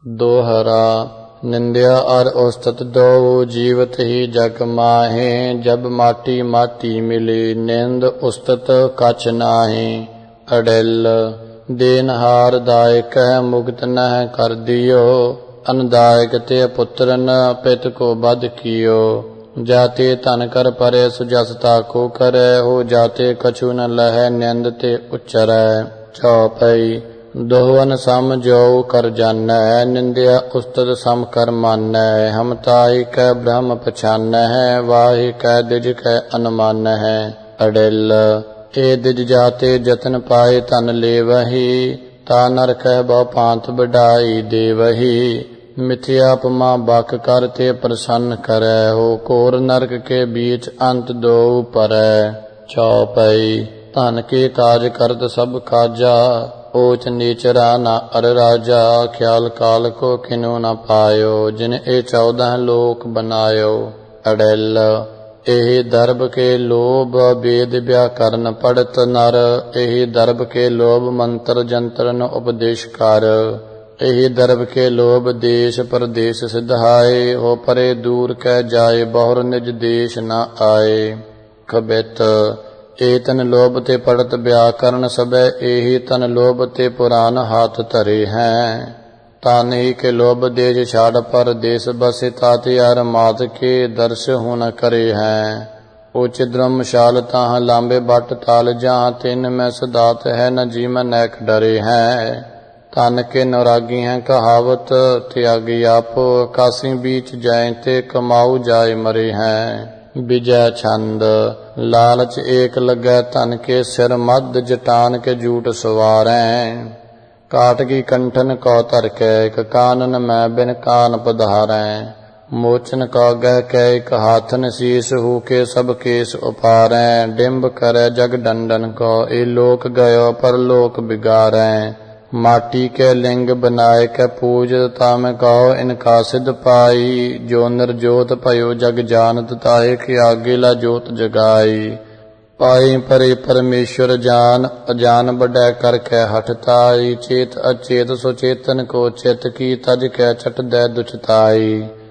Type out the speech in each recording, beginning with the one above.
दोहरा निंदिया और उस्तत दो जीवत ही जग माहे। जब माटी माटी मिली निंद उस्तत कछ नाहे। अडिल देनहार दायक मुक्त नह कर दियो। अनदायक ते पुत्र न पित को बद कियो। जाते तन कर परे सुजसता को करे हो। जाते कछु न लह निंद ते उच्चरै। चौपई दोहन सम जो कर जानै। निंदिया उस्तत सम कर मानै। हम ताहि कै ब्रह्म पछान है। वाहि कै दिज कै अनुमान है। अडिल ए दिज जाते जतन पाए तन लेवही। ता नर कह बहु पांत बढ़ाई देवही। मिथ्या उपमा बक कर ते प्रसन्न करे हो। कोर नरक के बीच अंत दो परै। चौपई धन के काज करत सब काजा। ऊच नीचरा न अर राजा। ख्याल काल को किनु न पायो। जिन ए 14 लोक बनायो। अडिल एहि दर्भ के लोभ वेद व्याकरण पढ़त नर। एहि दर्भ के लोभ मंत्र जंत्र न उपदेश कर। एहि दर्भ के लोभ देश परदेश सिधाए। हो परे दूर कै जाए बहुर निज देश न आए। खबित एतन लोभ ते पढ़त व्याकरण सबे। एहि तन लोभ ते पुराण हाथ धरे हैं। तानही के लोभ देश छाड़ पर देश बसे। ताते यार मात के दर्श हुन करे हैं। उच द्रमशाल ताह लांबे बट ताल जहाँ। तिन में सदात है न जीवन नैक डरे हैं। तन के नौरागी हैं कहावत त्यागी आप। काशी बीच जाए ते कमाऊ जाए मरे हैं। विजय छंद लालच एक लगे तन के सिर। मद जटान के जूट सवारें। काट की कंठन को तर के एक कानन में बिन कान पधारें। मोचन को गह के एक हाथन शीश हु के सब केस उपारें। डिम्ब करे जग डंडन को ए लोक गयो पर लोक बिगारें। माटी के लिंग बनाए के पूज ताम कहो इनका सिद्ध पाई। जो निर्जोत पयो जग जानत ताहे के आगे ला जोत जगाई। पाई परे परमेश्वर जान अजान बढ़ै कर के हठताई। चेत अचेत सुचेतन को चित की तज के छट दे दुचताई।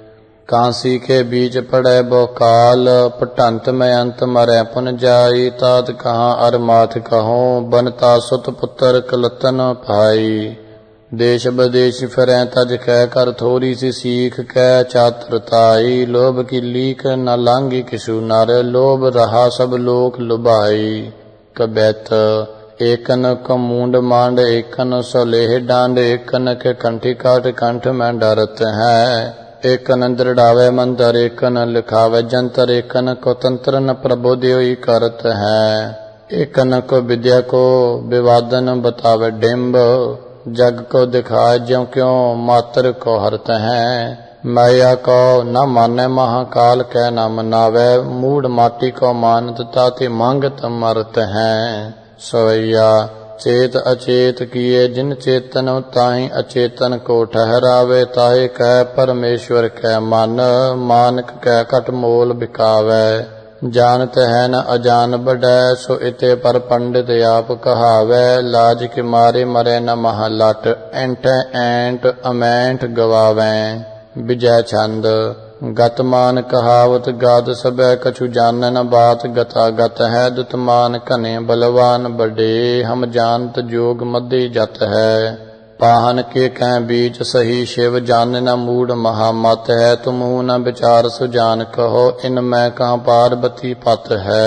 कांसी के बीच पड़े बो काल पटंत में अंत मरै पुन जाई। तात कहाँ अर माथ कहो बनता सुत पुत्र कलतन भाई। देश बदेश फिरै तज कै कर थोड़ी सी सीख कै चातुरताई। लोभ की लीक न लांगी किसु नर। लोभ रहा सब लोक लुभाई। कबैत एकन को मूंड मांड एकन सोलेह डांड। एकन के कंठी काट कंठ में डरत है। एकन दृढ़ावे मंत्र एकन लिखावे जंतर। एकन को तंत्र न प्रबोध्योई करत है। एकन को विद्या को विवादन बतावे डिम्ब। जग को दिखाए ज्यों क्यों मात्र को हरत है। माया को न माने महाकाल कै न मनावे। मूढ़ माटी को मानत ताते मांगत मरत हैं। सवैया चेत अचेत किए जिन चेतन ताहि अचेतन को ठहरावे। ताहे कह परमेश्वर कै मन। मानक कै कट मोल बिकावे। जानत है न अजान बढ़ै सो इते पर पंडित आप कहावे। लाज के मारे मरे न महलट एंट एंट अमेंठ गवावें। विजय छंद गतमान कहावत गाद सबे कछु जानन बात। गता गत है दुतमान कने बलवान बड़े। हम जानत जोग मध्य जत है। पाहन के कह बीच सही शिव जानन मूढ़ महामत है। तुम न विचार सुजान कहो इनमें कहाँ पार्वती पत है।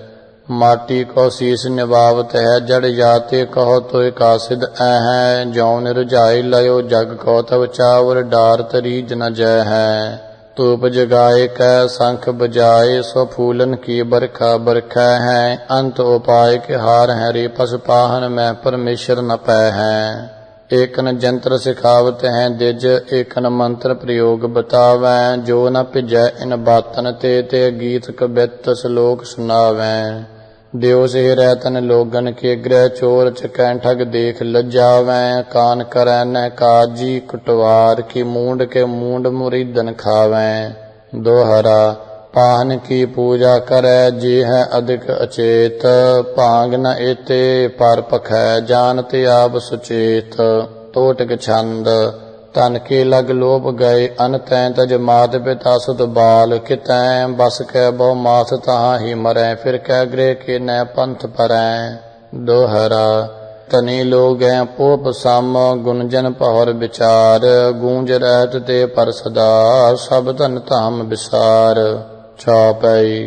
माटी को शीश निभावत है जड़ जाते कहो तो का सिद्ध है। जौन रुझाई लयो जग को तब चावर डार तरीज न जय है। तूप जगाए कै शंख बजाए सो फूलन की बरखा बरखै है। अंत उपाय के हार है रे पशुपाहन में परमेश्वर न पै है। एकन जंत्र सिखावत हैं दिज एकन मंत्र प्रयोग बतावें। जो न पिजै इन बातन ते गीत कबित श्लोक सुनावें। देव से रहतन लोगन के गृह चोर चकैन ठग देख लजावें। कान करै न काजी कुटवार की मूंड के मूंड मुरीदन खावें। दोहरा पाहन की पूजा करे जी है अधिक अचेत। भांग न एते पर पखै जानते आप सुचेत। तोटक छंद तन के लग लोभ गए अन तैं तज मात पिता सुत बाल कितैं बस कै बहु मास तहाँ ही मरै फिर कै गृह के न पंथ परैं। दोहरा तनी लोग पोप सम गुणजन पहर विचार गूंज रहत ते पर सदा सब धन धाम विसार। चौपाई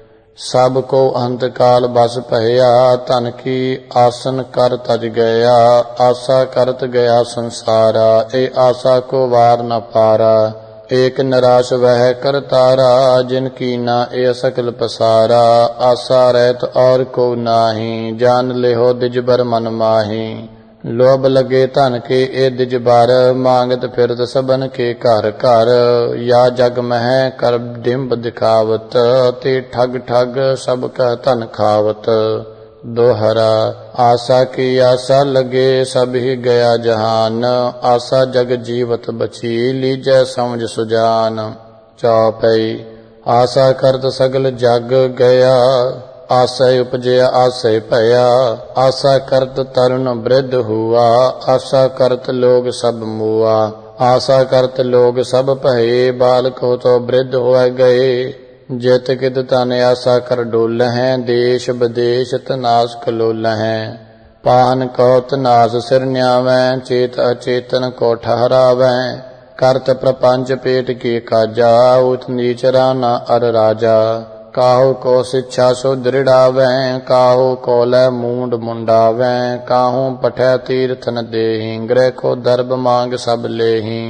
सब को अंत काल बस पहया धन की आसन कर तज गया आशा करत गया संसारा ए आशा को वार न पारा एक निराश वह कर तारा जिनकी ना ए सकल पसारा आशा रहत और को नाही जान लेहो दिज बर मन माही। लोभ लगे धन के ए दिज बार मांगत फिरत सबन के घर घर या जग मह कर डिम्ब दिखावत ते ठग ठग सब कह धन खावत। दोहरा आशा की आशा लगे सब ही गया जहान आशा जग जीवत बची लीजै समझ सुजान। चौपाई आशा करत सगल जग गया आशय उपजया आशय भया आशा करत तरुण वृद्ध हुआ आशा करत लोग सब मुआ आशा करत लोग सब भये बालक हो तो वृद्ध हो गए जित कित तन आशा कर डोल हैं देश विदेश तनाश कलोल हैं। पान कहो तनाश सिर न्यावैं चेत अचेतन को ठहरावैं करत प्रपंच पेट की काजा उत नीचरा न अर राजा। काहू को शिक्षा सो दृढ़ावैं काहू को लै मूंड मुंडावैं काहू पठै तीर्थन देहि गृह को दर्भ मांग सब लेहि।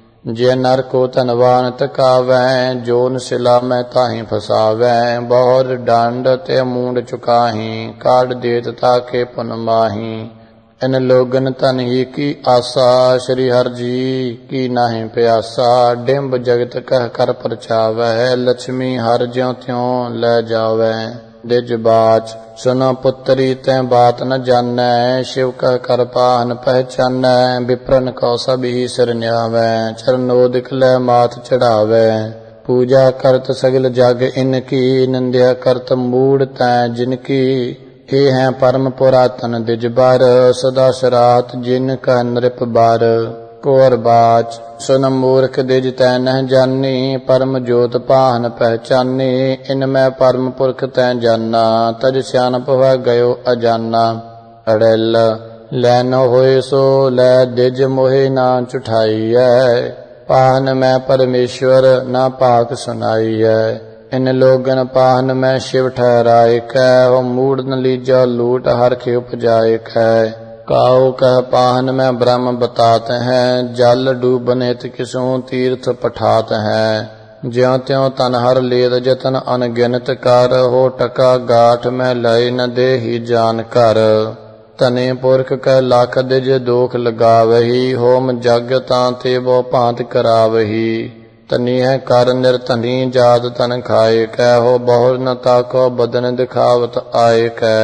जे नर को धनवान तकावैं जोन शिला में ताहि फसावैं बहुर डांड ते मूंड चुकाहि काट देत ताके पुन माही। इन लोगन तन ही की आशा श्री हर जी की नाहि प्यासा डिम्ब जगत कह कर परछावै लक्ष्मी हर ज्यों त्यों ले जावै। दिज बाच सुनो पुत्री तैं बात न जानै शिव कह कर पाहन पहचानै विप्रन को सब ही सिर न्यावै चरणोदिक लै माथ चढ़ावै। पूजा करत सगल जग इनकी निंद्या करत मूढ़ तैं जिनकी हे हैं परम पुरातन दिज बार सदा सरात जिन कह नृप बार। कोर बाच सुन मूर्ख दिज तै नह जानी परम जोत पाहन पहचानी इनमें परम पुरख तै जाना तज सियानप हुआ गयो अजाना। अड़ेल लैनो होए सो लै दिज मोहे ना चुठाई है पाहन में परमेश्वर ना पाक सुनाई है। इन लोगन पाहन में शिव ठहराए कै वो मूड न लीजा लूट हर खे उपजाए कै। काऊ कह पाहन में ब्रह्म बताते हैं जल डूबनेत किसू तीर्थ पठात हैं। ज्यों त्यों तन हर लेत जतन अनगिनत कर हो टका गाठ में लय न दे ही जान कर। तने पुरख कह लाख दिज दोख लगावही होम जग तांते वो भांत करावही। तनी है कर निर्धनी जात तन खाए कै हो बहुर न ताको बदन दिखावत आए कै।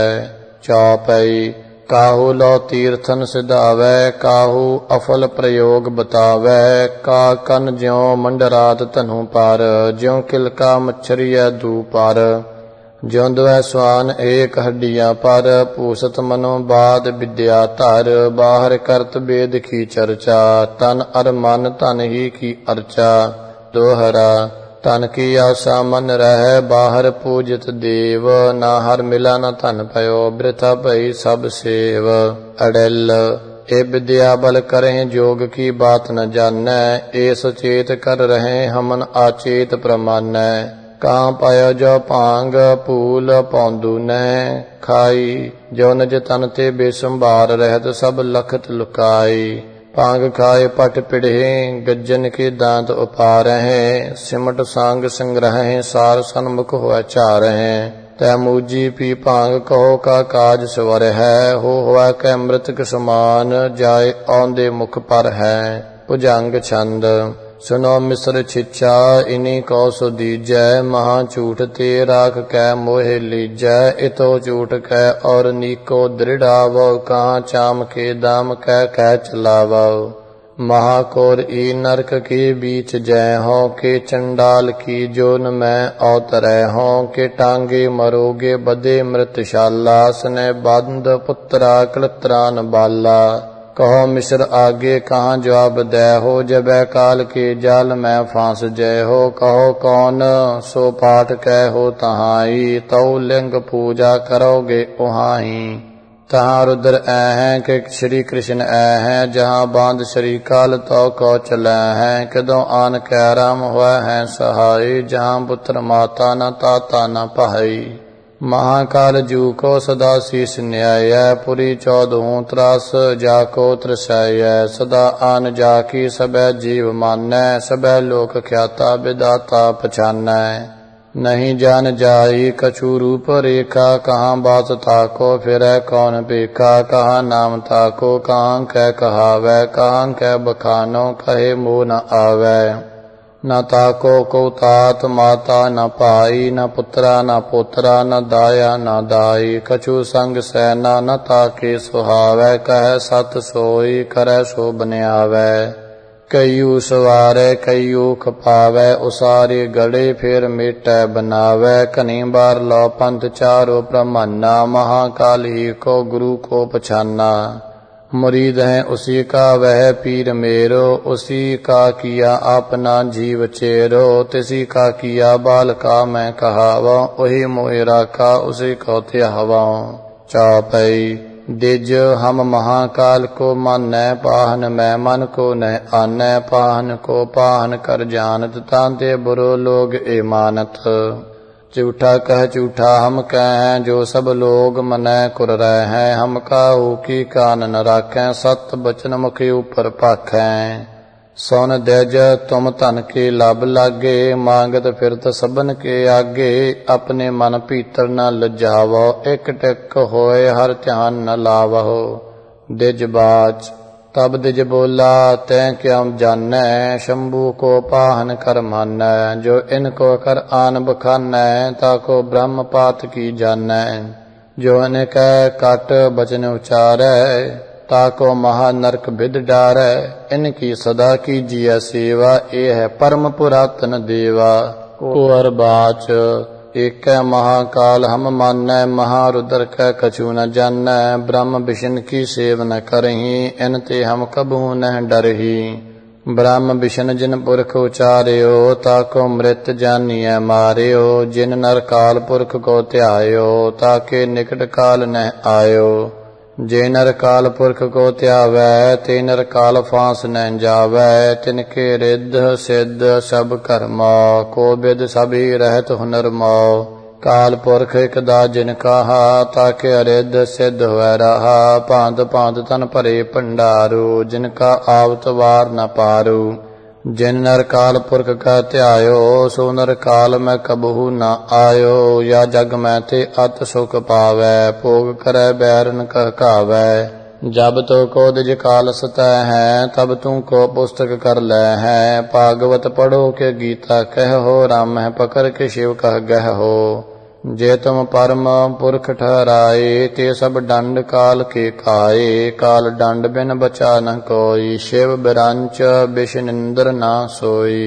चौपाई काहू लो तीर्थन सिधावै काहू अफल प्रयोग बतावै का कन ज्यों मंडरात तनु पर ज्यों किलका मच्छरिया दू पर। ज्यों दुह स्वान एक हड्डियां पर पूसत मनो बाद विद्या धर बाहर करत वेद की चर्चा तन अर मन तन ही की अर्चा। दोहरा तन की आशा मन रह बाहर पूजित देव ना हर मिला न धन पयो वृथा भई सब सेव। अड़ेल ए विद्या बल करें जोग की बात न जानै ए सचेत कर रहे हमन आचेत प्रमानै। कहाँ पायो जो पांग फूल पौंदू न खाई जो निज तन ते बेसंभार रहत सब लखत लुकाई। पांग खाए पट पिढ़े गज्जन के दांत उपार हैं सिमट सांग संग्रह सार सन्मुख हुआ चार हैं। तैमूजी पी पांग कहो का काज स्वर है हो हुआ कै मृतक समान जाए औंदे मुख पर है। भुजंग छंद सुनो मिस्र छिच्छा इन्हीं को सो दीजै महा झूठ ते राख कै मोहे लीजै इतो झूठ कै और नीको दृढ़ावो कहाँ चाम के दाम कह चलावो। महाकोर ई नरक के बीच जय हो के चंडाल की जोन में अवतरै हो के टांगे मरोगे बदे मृतशाला सने बंद पुत्रा कलत्रान बाला। कहो मिश्र आगे कहाँ जवाब दे हो, जबै काल के जाल में फांस जय हो। कहो कौन सो पाठ कह हो तहाई, तऊ लिंग पूजा करोगे उहाई। तहाँ रुद्र ऐ हैं कि श्री कृष्ण ऐ हैं, जहाँ बांध श्री काल तो को चलै हैं। किदों आन कै राम हुआ है सहाय, जहाँ पुत्र माता न ताता न पाई। महाकाल जू को सदा शीस न्याय, पुरी 14 त्रास जाको त्रसय। सदा आन जाकी सबै जीव मानै, सबै लोक ख्याता विदाता पछानै। नहीं जान जाई कछु रूप रेखा, कहाँ बात ताको फिरै कौन बेखा। कहाँ नाम ताको कहाँ कै कहावै, कहाँ कै बखानो कहे मोह न आवै। न ताको को तात माता न पाई, न पुत्रा न पोत्रा न दाया न दाई। कछु संग सैना न ताके सुहावै, कह सत सोई करै सो बन्यावै। कईयू सवारै कईयू खपावै, उसारे गड़े फिर मेटै बनावै। कनी बार लो पंथ चारो ब्रह्मन्ना, महाकाल ही को गुरु को पछाना। मुरीद है उसी का वह पीर मेरो, उसी का किया अपना जीव चेरो। तिसी का किया बाल का मैं कहावा, वही मोहि राखा उसी को त्यावा। चौपई दिज हम महाकाल को मानै, पाहन मैं मन को न आनै। पाहन को पाहन कर जानत, तांते बुरो लोग ए मानत। झूठा कह झूठा हम कहें, जो सब लोग मनै कुर रहे हैं। हम काहू की कान न राखें, सत बचन मुखी ऊपर पाखें। सोन देज तुम धन के लब लागे, मांगत फिरत सबन के आगे। अपने मन भीतर न लजावो, एक टिक होए हर ध्यान न लावो। दिज बाच तब दिज बोला तैं क्या जानै, शंभु को पाहन कर मानै। जो इनको कर आन बखानै, ताको ब्रह्म पात की जानै। जो इनकै कट बचन उचारै, ताको महानरक विद डारै। इनकी सदा कीजिए सेवा, ये है परम पुरातन देवा। कुंवर बाच एक महाकाल हम मानै, महारुद्र कै कछु न जानै। ब्रह्म विष्णु की सेव न करही, इनते हम कबहू न डरही। ब्रह्म विष्णु जिन पुरख उचार्यो, ताको मृत जानिए मार्यो। जिन नर काल पुरख को त्यायो, ताके निकट काल न आयो। जे नर काल पुरख को त्यावै, ते नर काल फांस न जावै। तिनके रिद्ध सिद्ध सब कर्मा, को विद सभी रहत हुनर मौ। काल पुरख एकदा जिन कहा, ताके अरिद्ध सिद्ध हुआ रहा। भांत भांत तन भरे भंडारो, जिनका आवत वार न पारो। जिन नर काल पुरख का त्यायो, सो नर काल में कबहू न आयो। या जग में ते अत सुख पावै, भोग करे बैरन कह कावै। जब तो को दिज काल सतह है, तब तू को पुस्तक कर ले है। भागवत पढ़ो के गीता कह हो, राम है पकड़ के शिव कह गह हो। जे तुम परम पुरख ठहराए, ते सब दंड काल के खाए। काल दंड बिन बचा न कोई, शिव बिरंच विष्णुंद्र न सोई।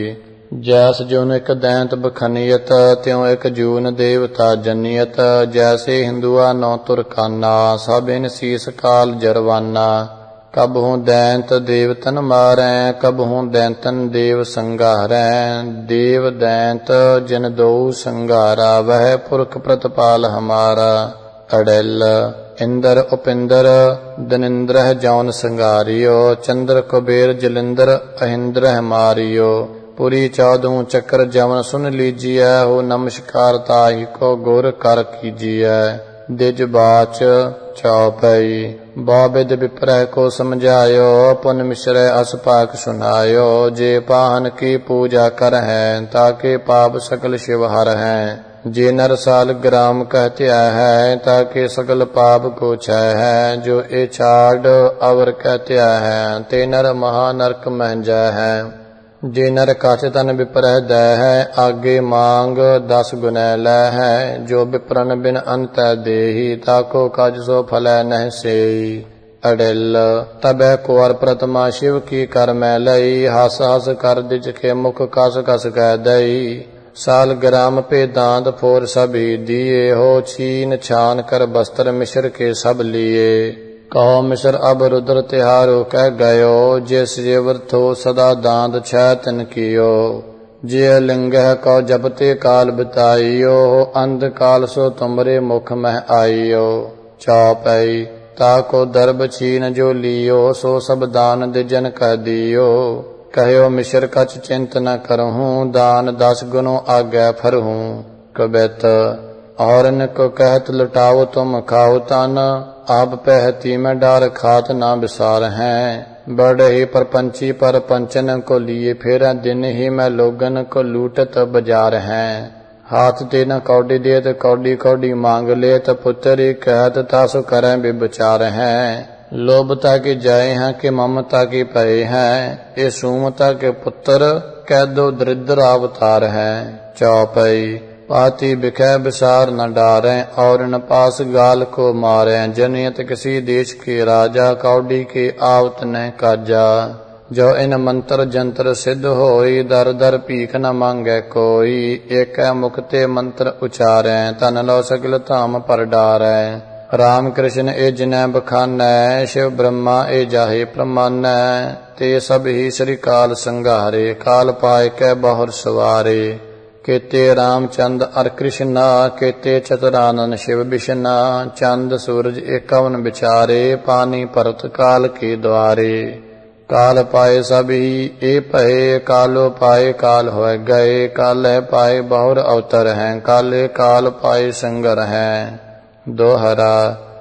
जैस जून एक दैंत बखनियत, त्यों एक जून देवता जनियत। जैसे हिंदुआ नौ तुरखाना, सब इन शीस काल जरवाना। कबहू दैंत देवतन मारै, कबहू दैंतन देव संगारै। देव दैंत जिन दो संगारा, वह पुरख प्रतपाल हमारा। अड़ेल इंद्र उपिंद्र दनिंद्र जौन संगारियो। चंद्र कुबेर जलिंद्र अहिंद्र मारियो। पुरी 14 चक्र जवन सुन लीजिए, हो नमस्कार ताहि को गुर कर कीजिए। दिज बाच चौपई बाबिद विप्रह को समझायो, पुन मिश्र असपाक सुनायो। जे पाहन की पूजा कर हैं, ताके पाप सकल शिव हर हैं। जे नर साल ग्राम कहते है, ताके सकल पाप को छह है। जो ए छाड़ अवर कहते हैं, ते नर महानरक महंजा है। जे नर काच तन विप्रह दै है, आगे मांग 10 गुना लै है। जो विप्रन बिन अंत देही, ताको काज सो फलै नह सेई। अड़िल तबै कुंवर प्रतमा शिव की कर मैं लई। हस हस कर दिज के मुख कस कस कह दई। साल ग्राम पे दांत फोर सभी दिए हो, छीन छान कर बस्तर मिश्र के सब लिए। कहो मिश्र अब रुद्र तिहारो कह गयो, जिस जेवर थो सदा दांत छह तिन कियो। जे लिंग कहो जपते काल बिताइयो, अंध काल सो तुमरे मुख मह आइयो। चौपाई ताको दर्भ छीन जो लियो, सो सब दान दिजन कह दियो। कहो मिश्र कछ चिंत न करहूँ, दान 10 गुनो आज्ञा फरहूँ। कबित औरन को कहत लुटाओ तुम खाओ तन, आप पहती में डार खात ना विसार हैं। बड़े ही परपंची पर पंचन को लिए, फिर दिन ही में लोगन को लूटत बाजार हैं। हाथ ते न कौडी देत कौडी कौडी मांग लेत, पुत्री कहत तासु करें विचार हैं। लोभता की जाए हैं कि ममता की पए हैं, ये सुमता के पुत्र कह दो दरिद्र अवतार हैं। चौपाई पाती बिखै विसार न डारें, और न पास गाल को मारें। जनियत किसी देश के राजा, कौडी के आवत न काजा। जो इन मंत्र जंत्र सिद्ध होई, दर दर भीख न मांगे कोई। एक मुक्ते मंत्र उचारें, तन लो सगल धाम पर डारें। राम कृष्ण ए जिनै बखानै, शिव ब्रह्मा ए जाहे प्रमानै। ते सब ही श्री काल संघारे, काल पाए कै बहुर सवारे। केते रामचंद अर कृष्णा, केते चतुरानन शिव विष्णा। चंद सूरज एकवन विचारे, पानी परत काल के द्वारे। काल पाए सब ही ए पहे, कालो पाए काल होए गए। काले पाए बहुर अवतर हैं, काले काल पाए संगर हैं। दोहरा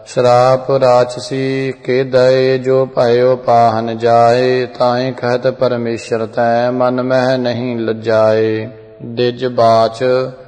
श्राप राक्षसी के दये, जो पायो पाहन जाए। ताहि कहत परमेश्वर तै, मन मह नहीं लज्जाए। दिज बाच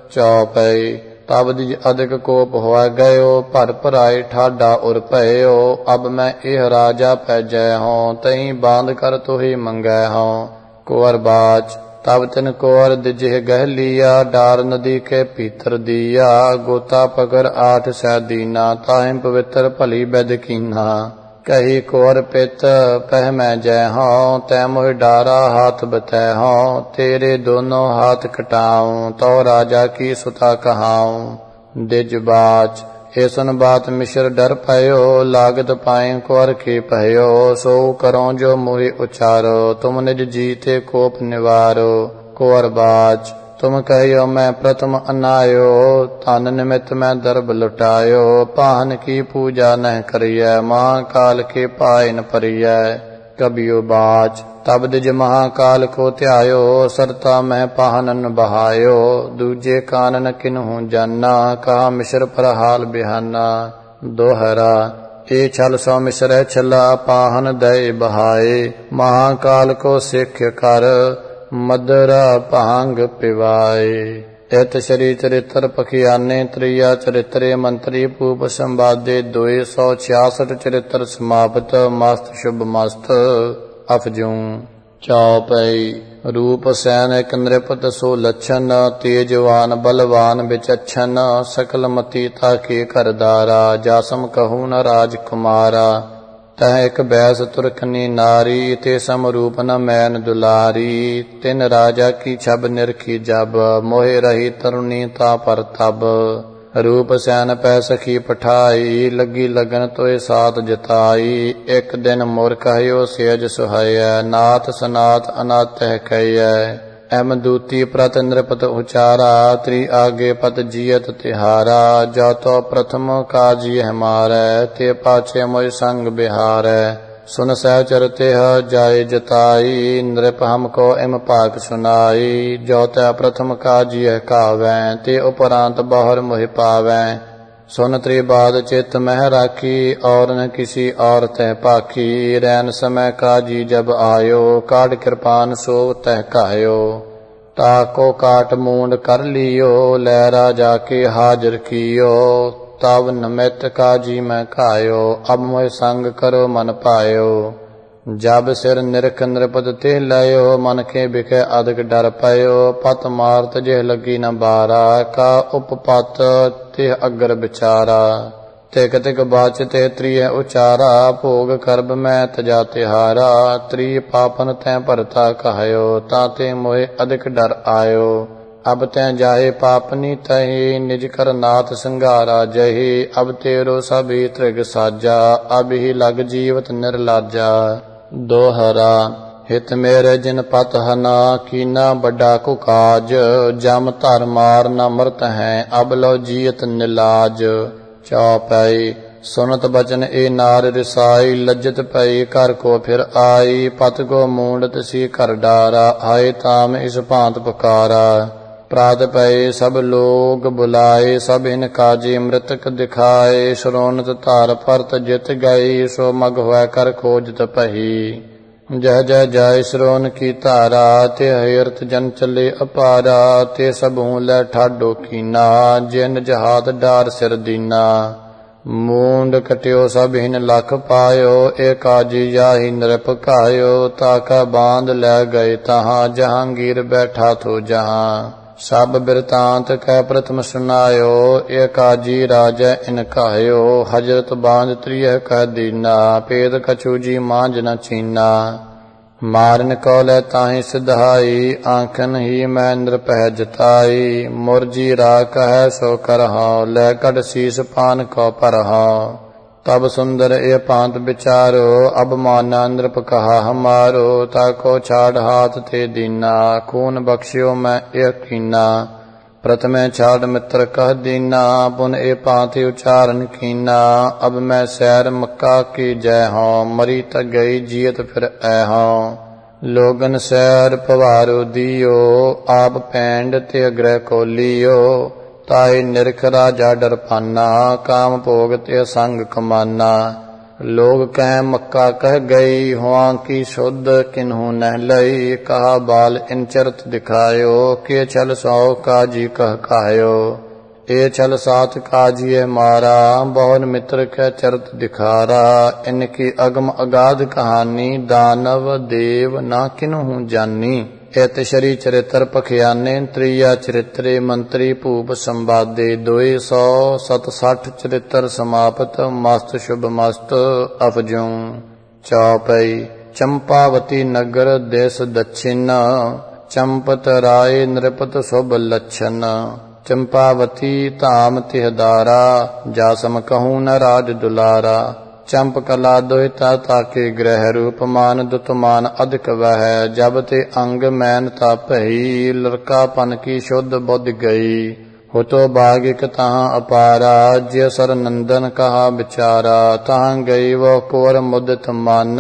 चौपाई तब दिज अधिक कोप हुआ गयो, भर भराए ठाडा उर भयो। अब मैं एह राजा पैजै हों, तही बांध कर तुही मंगै हों। कुंवर बाच तब तिन कुंवर दिजे गह लिया, डार नदी के भीतर दिया। गोता पकड़ 8 सै दीना, ताहिं पवित्र भली बैद कीना। कही कुंवर पित पह मैं जय हों, तै मोहि डारा हाथ बतै हों। तेरे दोनों हाथ कटाऊं, तो राजा की सुता कहाऊं। दिज बाच ए सुन बात मिश्र डर भयो, लागत पाए कुंवर के भयो। सो करो जो मोहि उचारो, तुम निज जीते कोप निवारो। कुंवर बाच तुम कहियो मैं प्रथम अनायो, तन निमित्त मैं दर्भ लुटायो। पाहन की पूजा न करिय, महाकाल के पाए न परिय। कबियो बाच तब दिज महाकाल को त्यायो, सरता मैं पाहनन बहायो। दूजे कानन किन्हू जाना, कहा मिश्र पर हाल बिहाना। दोहरा ए छल सौ मिश्र छला, पाहन दय बहाए। महाकाल को सिख कर, मदरा भांग पिवाए। इत श्री चरित्र पखियाने, त्रिया चरित्रे मंत्री पूप संवादे। 266 चरित्र समाप्त, मस्त शुभ मस्त अफजूं। चौपाई रूप सैन एक नृपत सो लक्षण, तेजवान बलवान विचक्षण। सकल मति ताके करदारा, जासम कहूँ न राजकुमारा। तह एक बैस तुरखनी नारी, ते समरूप न मैन दुलारी। तिन राजा की छब निरखी जब, मोहे रही तरुणी ता पर तब। रूप सैन पै सखी पठाई, लगी लगन तोय साथ जताई। एक दिन मोर कहयो सेज सुहाय, नाथ सनाथ अनाथ कहय। एम दूती प्रत नृपत उचारा, त्रि आगे पत जियत तिहारा। जो तो प्रथम काजी हमारे, ते पाछे मोय संग बिहारै। सुन सहचर तेह जाय जताई, नृप हमको इम पाक सुनाई। जो तै प्रथम काजी कावैं, ते उपरांत बहुर मोहि पावैं। सुन त्रिबाद चित मह राखी, और न किसी और तह पाखी। रैन समय काजी जब आयो, काट कृपान सो तह कायो। ताको काट मूंड कर लियो, लै राजा के हाजिर कियो। तब नमित काजी मैं खायो, अब मोह संग करो मन पायो। जब सिर निरख नृपत ते लयो, मन के बिखे अधिक डर पयो। पत मारत जेह लगी न बारा, का उपपत तेह अग्र बिचारा। तिक तिक बाच ते त्रिय उचारा, भोग करब मैं तजा तिहारा। त्रि पापन तै परता कहयो, ताते मोहे अधिक डर आयो। अब तै जाहे पापनी तहे, निज कर नाथ संघारा जहे। अब तेरो सभी त्रिग साजा, अब ही लग जीवत निर्लाजा। दोहरा हित मेरे जिन पत हना, कीना बड़ा कुकाज। जम धर मार न मृत हैं, अब लो जीयत निलाज। चौपाई सुनत बचन ए नार रिसाई, लज्जत पई कर को फिर आई। पत को मूंडत सी कर डारा, आए ताम इस भांत पुकारा। प्रात पए सब लोग बुलाए, सब इन काजी मृतक दिखाए। श्रोणत धार परत जित गई, सो मग हुआ कर खोजत पही। जय जय जय श्रोन की धारा, ते हयरत जन चले अपारा। ते सबूं लै ठाडो कीना, जिन जहात डार सिर दीना। मूंड कट्यो सब हिन लख पायो, ए काजी जाहि नृप कायो। ताका बांध लै गए तहाँ, जहांगीर बैठा थो जहाँ। सब बिरतांत कह प्रथम सुनायो, ए काजी राजै इन कहायो। हजरत बांध त्रिय कह दीना, पेद कछु जी मांझ न चीना। मारन कौलै ताहि सिधाई, आंखन ही महेंद्र पह जताई। मुरजी रा कह सो करहां, लै कड शीस पान को परहां। तब सुंदर ए पांत विचारो, अब माना नृप कहा हमारो। ताको छाड़ हाथ थे दीना, खून बख्शियो मैं ए कीना। प्रथमे छाड़ मित्र कह दीना, पुन ए पांति उच्चारण कीना। अब मैं सैर मक्का की जय हों, मरी त गई जियत फिर ऐ हों। लोगन सैर पवारो दियो, आप पैंड ते अग्रह को लियो। ताई निरख राजा डर पाना, काम भोग ते संग कमाना। लोग कह मक्का कह गई, हुआ की शुद्ध किन्हू न लई। कहा बाल इन चरत दिखायो, के छल सौ काजी कह कायो। ए छल सात काजिए मारा, बहुन मित्र कह चरत दिखारा। इनकी अगम अगाध कहानी, दानव देव ना किन्हू जानी। एत शरी चरित्र पखियाने, त्रिया चरित्रे मंत्री भूप संवादे। 267 चरित्र समाप्त, मस्त शुभ मस्त अफजूं। चौपई चंपावती नगर देश दक्षिण, चंपत राय नृपत शुभ लक्षण। चंपावती धाम तिहदारा, जासम कहूँ न राज दुलारा। चंप कला दोहिता ताके ग्रह, रूपमान दुतमान अधिक वह। जब ते अंग मैनता भई, लड़कापन की शुद्ध बुद्धि गई। हो तो भागिक तहाँ अपारा, ज्य सर नंदन कहा बिचारा। तहाँ गई वो कोर मुदित मन,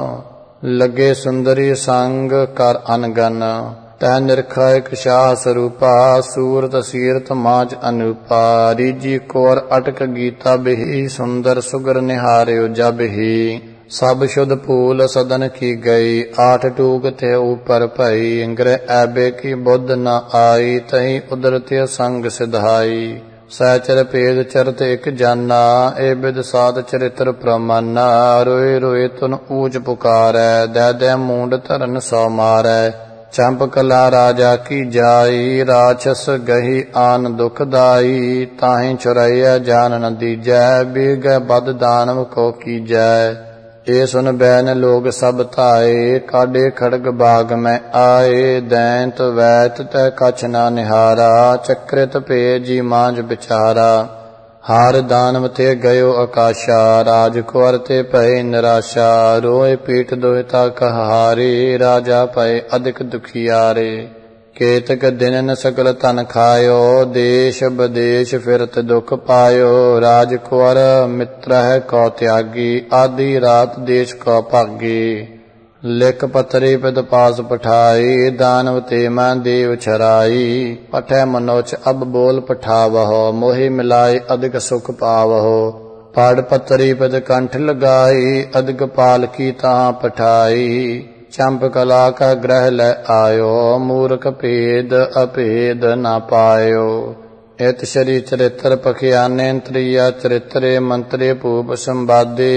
लगे सुंदरी संग कर अनगन। तह निरखा एक शाह स्वरूपा, सूरत सीरत माज अनूपा। रीजी कोर अटक गीता बिही, सुंदर सुगर निहार्यो जब ही। सब शुद्ध फूल सदन की गई, 8 टूक थे ऊपर भई। ग्रह ऐबे की बुद्ध न आई, तही उदरत्य संग सिधाई। सहचर भेद चरत एक जाना, ए बिद साध चरित्र प्रमाना। रोए रोए तुन ऊच पुकारै, दै दै मूंड धरन सौ मारै। चंप कला राजा की जाई, राक्षस गही आन दुखदाई। ताहि छुरैया जान न दीजै, बीग बद दानव को कीजै। ए सुन बैन लोग सब ताए, काडे खड़ग बाग में आए। दैंत वैत तै कछ न निहारा, चक्रित पे जी मांझ बिचारा। हार दानव ते गयो आकाशा, राजकुंवर ते भय निराशा। रोए पीठ दोहिता कहारे, राजा भय अधिक दुखियारे। केतक दिन सकल तन खायो, देश विदेश फिरत दुख पायो। राजकुंवर मित्र है कौ त्यागी, आधी रात देश को भागी। लिख पतरी पिद पास पठाई, दानव ते मैं देव छराई। पठै मनोच अब बोल पठावहो, मोहि मिलाए अधिक सुख पावहो। पढ़ पतरी पिद कंठ लगाई, अधिक पाल की तहाँ पठाई। चंप कला का ग्रह लै आयो, मूर्ख भेद अभेद न पायो। इत श्री चरित्र पखियाने, त्रिया चरित्रे मंत्रे भूप संवादे।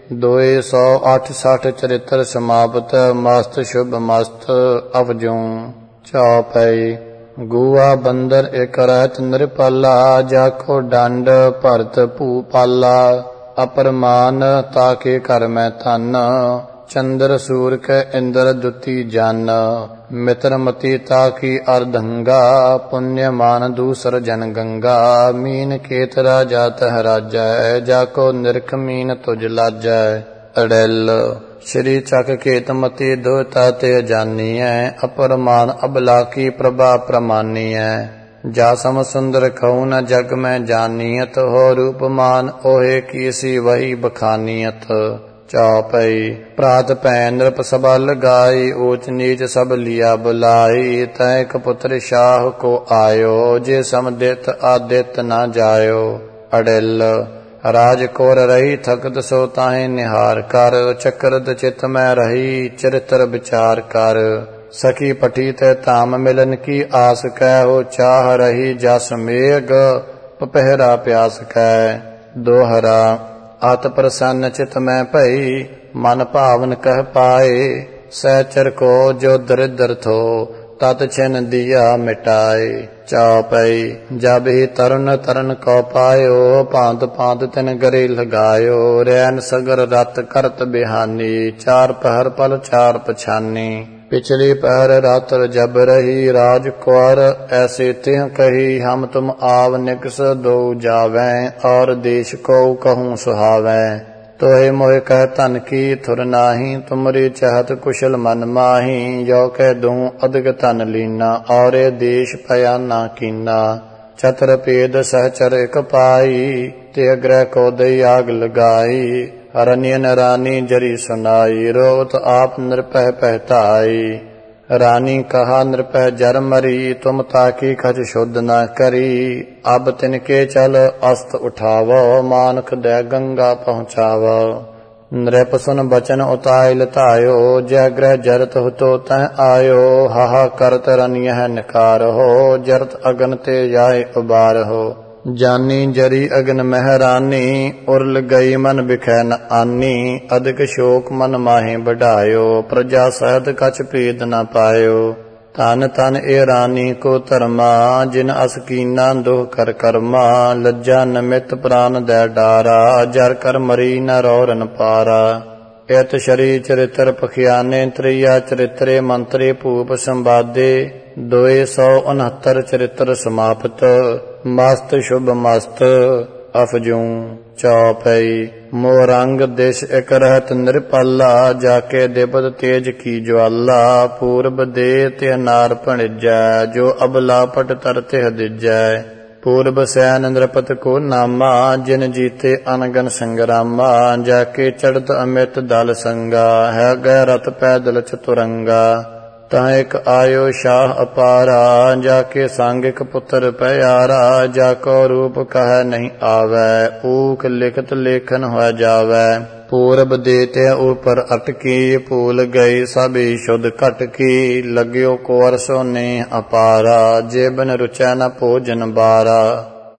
268 चरित्र समाप्त, मस्त शुभ मस्त अफजूं। चौपई गुआ बंदर एक रहत नृपाला, जाको डंड भरत भूपाला। अपरमान ताके कर मैं धन, चंद्र सूर कै इंद्र दुति जन। मित्र मति ताकी अर्धंगा, पुण्यमान दूसर जन गंगा। मीन केतरा जातः राजै, जाको निरख मीन तुझ लाजै। अड़ेल श्री चक केतमती दोता ते जानिए, अपरमान अबला की प्रभा प्रमानिए। जा सम सुंदर खऊ न जग में जानियत, हो रूपमान ओहे कीसी वही बखानियत। चौपई प्रात पै नृप सभा लगाई, ऊंच नीच सब लिया बुलाई। तय कपुत्र शाह को आयो, जे समदित आदित न जायो। अड़ेल राज कोर रही थकत सो ताहि निहार कर, चक्रद चित में रही चरित्र विचार कर। सखी पठी ते ताम मिलन की आस कै, हो चाह रही जस मेघ पपहरा प्यास कै। दोहरा अत प्रसन्न चित में भई, मन भावन कह पाए। सहचर को जो दरिद्र थो, तत छिन दिया मिटाए। चौपई जब ही तरुण तरन को पायो, भांत भांत तिन गरे लगायो। रैन सगर रत करत बिहानी, चार पहर पल चार पछानी। पिछली पहर रात्र जब रही, राज कुंवर ऐसे तिह कही। हम तुम आव निकस दो जावें, और देश को कहूँ सुहावें। तोहे मोह कह तन की थुर नाही, तुमरी चाहत कुशल मन माही। यो कह दूं अधिक तन लीना, और देश पया ना कीना। छत्र पेद सहचर एक पाई, ते ग्रह को दई आग लगाई। अरण्यन रानी जरी सुनाई, रोत आप नृपह पहताई। रानी कहा नृपह जर मरी, तुम ताकी खच शुद्ध न करी। अब तिनके चल अस्त उठावो, मानक दे गंगा पहुँचावो। नृप सुन बचन उताय लतायो, जय ग्रह जरत हो तो तह आयो। हाहा करत रनियह निकार हो, जरत अगन ते जाय उबार हो। जानी जरी अगन महरानी, उर्ल गई मन बिखै न आनी। अधिक शोक मन माहे बढ़ायो, प्रजा सहत कछ भेद न पायो। तन तन ए रानी को धर्मा, जिन अस कीना दोह कर कर्मा। लज्जा नमित प्राण दै डारा, जर कर मरी न रौरन पारा। इत शरी चरित्र पखियाने, त्रिया चरित्रे मंत्रे भूप संवादे। 269 चरित्र समाप्त, मस्त शुभ मस्त अफजू। चौपई मोरंग दिश एक रहत निरपाला, जाके देवत तेज की ज्वाला। पूर्व दे ते नार भणिजै, जो अबला पट तर तिह दिजै। पूर्व सैन नृपत को नामा, जिन जीते अनगन संग्रामा। जाके चढ़त अमित दल संगा, है गै रथ पैदल चतुरंगा। तह एक आयो शाह अपारा, जाके सांगिक पुत्र प्यारा। जाको रूप कह नहीं आवै, ऊख लिखत लेखन हो जावै। पूरब देते ऊपर अटकी, भूल गई सभी शुद्ध कटकी। लग्यो कुंवर सो नेह अपारा, जे बिन रुचै न भोजन बारा।